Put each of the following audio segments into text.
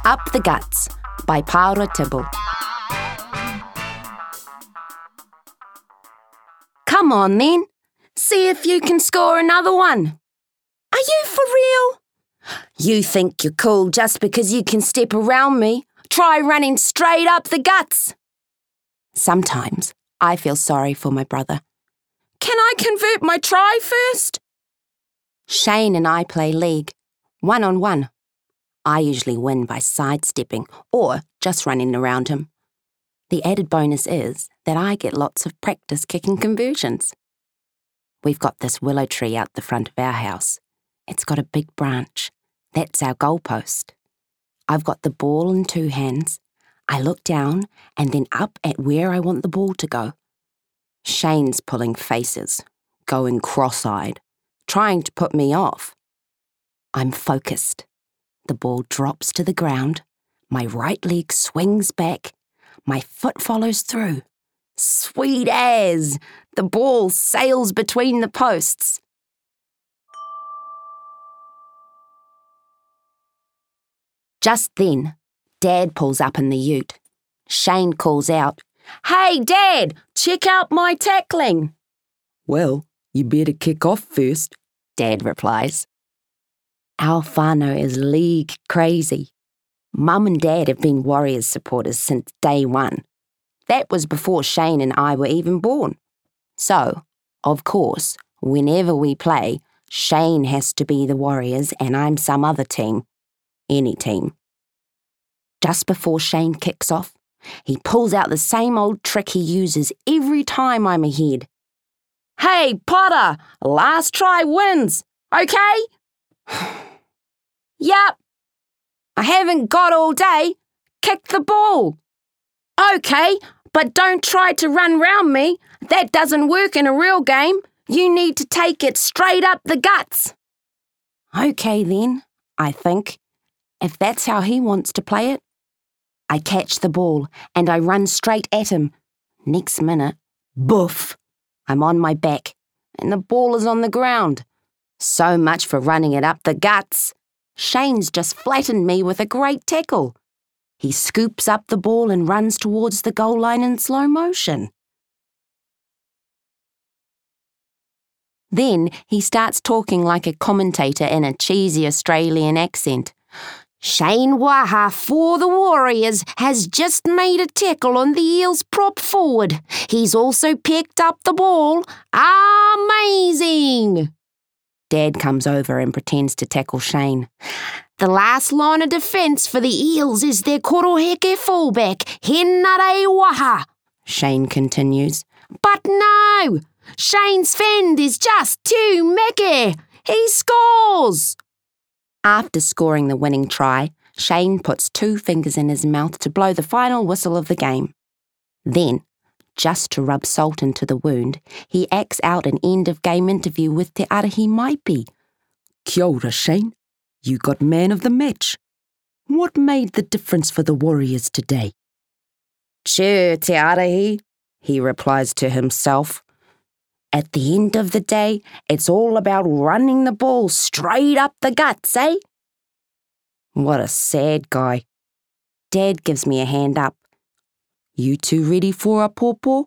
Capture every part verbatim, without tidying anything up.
Up the Guts by Paura Tibble. Come on then, see if you can score another one. Are you for real? You think you're cool just because you can step around me? Try running straight up the guts. Sometimes I feel sorry for my brother. Can I convert my try first? Shane and I play league, one on one. I usually win by sidestepping or just running around him. The added bonus is that I get lots of practice kicking conversions. We've got this willow tree out the front of our house. It's got a big branch. That's our goalpost. I've got the ball in two hands. I look down and then up at where I want the ball to go. Shane's pulling faces, going cross-eyed, trying to put me off. I'm focused. The ball drops to the ground. My right leg swings back. My foot follows through. Sweet as! The ball sails between the posts. Just then, Dad pulls up in the ute. Shane calls out, "Hey, Dad, check out my tackling." "Well, you better kick off first," Dad replies. Our whānau is league crazy. Mum and Dad have been Warriors supporters since day one. That was before Shane and I were even born. So, of course, whenever we play, Shane has to be the Warriors and I'm some other team. Any team. Just before Shane kicks off, he pulls out the same old trick he uses every time I'm ahead. "Hey, Potter, last try wins, okay?" "Yep. I haven't got all day. Kick the ball." "Okay, but don't try to run round me. That doesn't work in a real game. You need to take it straight up the guts." Okay then, I think, if that's how he wants to play it. I catch the ball and I run straight at him. Next minute, boof, I'm on my back and the ball is on the ground. So much for running it up the guts. Shane's just flattened me with a great tackle. He scoops up the ball and runs towards the goal line in slow motion. Then he starts talking like a commentator in a cheesy Australian accent. "Shane Waha for the Warriors has just made a tackle on the Eels prop forward. He's also picked up the ball. Amazing!" Dad comes over and pretends to tackle Shane. "The last line of defence for the Eels is their koroheke fullback, Henare Waha," Shane continues. "But no! Shane's fend is just too mecca. He scores!" After scoring the winning try, Shane puts two fingers in his mouth to blow the final whistle of the game. Then, just to rub salt into the wound, he acts out an end-of-game interview with Te Arahi Maipi. "Kia ora, Shane. You got man of the match. What made the difference for the Warriors today?" "Sure, Te Arahi," he replies to himself. "At the end of the day, it's all about running the ball straight up the guts, eh?" What a sad guy. Dad gives me a hand up. "You two ready for a pawpaw?"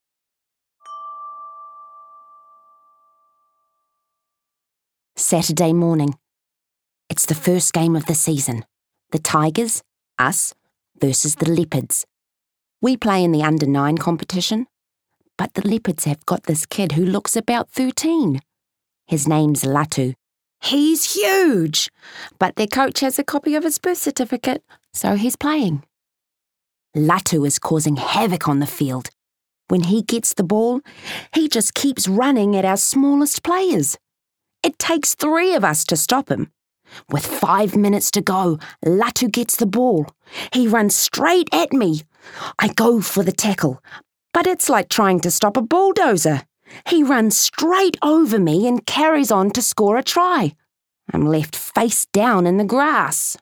Saturday morning. It's the first game of the season. The Tigers, us, versus the Leopards. We play in the under nine competition. But the Leopards have got this kid who looks about thirteen. His name's Latu. He's huge, but their coach has a copy of his birth certificate, so he's playing. Latu is causing havoc on the field. When he gets the ball, he just keeps running at our smallest players. It takes three of us to stop him. With five minutes to go, Latu gets the ball. He runs straight at me. I go for the tackle, but it's like trying to stop a bulldozer. He runs straight over me and carries on to score a try. I'm left face down in the grass.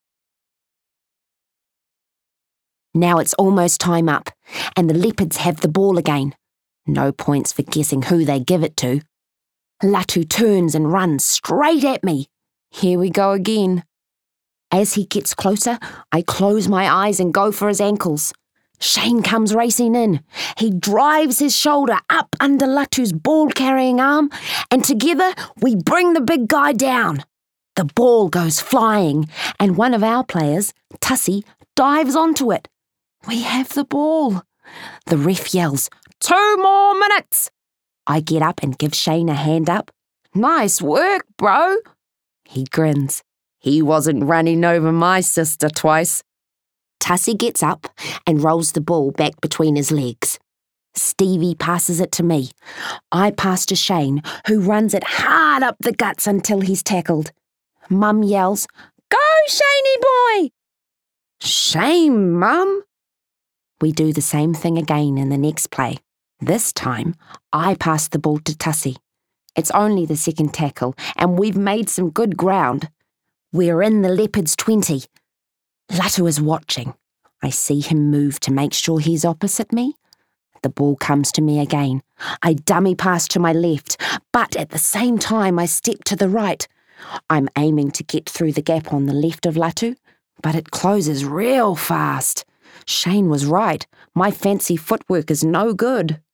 Now it's almost time up, and the Leopards have the ball again. No points for guessing who they give it to. Latu turns and runs straight at me. Here we go again. As he gets closer, I close my eyes and go for his ankles. Shane comes racing in. He drives his shoulder up under Latu's ball-carrying arm, and together we bring the big guy down. The ball goes flying, and one of our players, Tussie, dives onto it. We have the ball. The ref yells, "Two more minutes!" I get up and give Shane a hand up. "Nice work, bro." He grins. He wasn't running over my sister twice. Tussie gets up and rolls the ball back between his legs. Stevie passes it to me. I pass to Shane, who runs it hard up the guts until he's tackled. Mum yells, "Go, Shaney boy!" "Shame, Mum!" We do the same thing again in the next play. This time, I pass the ball to Tussie. It's only the second tackle, and we've made some good ground. We're in the Leopards' twenty. Latu is watching. I see him move to make sure he's opposite me. The ball comes to me again. I dummy pass to my left, but at the same time I step to the right. I'm aiming to get through the gap on the left of Latu, but it closes real fast. Shane was right. My fancy footwork is no good.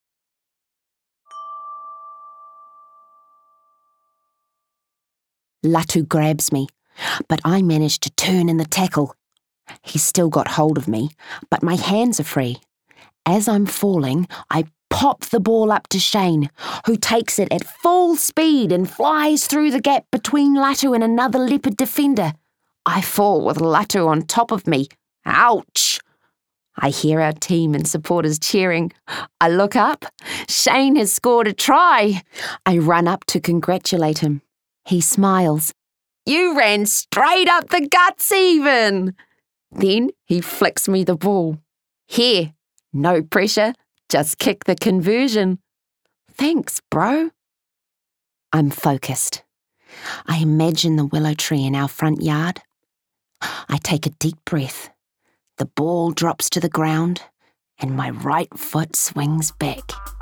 Latu grabs me, but I manage to turn in the tackle. He's still got hold of me, but my hands are free. As I'm falling, I pop the ball up to Shane, who takes it at full speed and flies through the gap between Latu and another leopard defender. I fall with Latu on top of me. Ouch! I hear our team and supporters cheering. I look up. Shane has scored a try. I run up to congratulate him. He smiles. "You ran straight up the guts even." Then he flicks me the ball. "Here, no pressure, just kick the conversion." "Thanks, bro." I'm focused. I imagine the willow tree in our front yard. I take a deep breath. The ball drops to the ground, and my right foot swings back.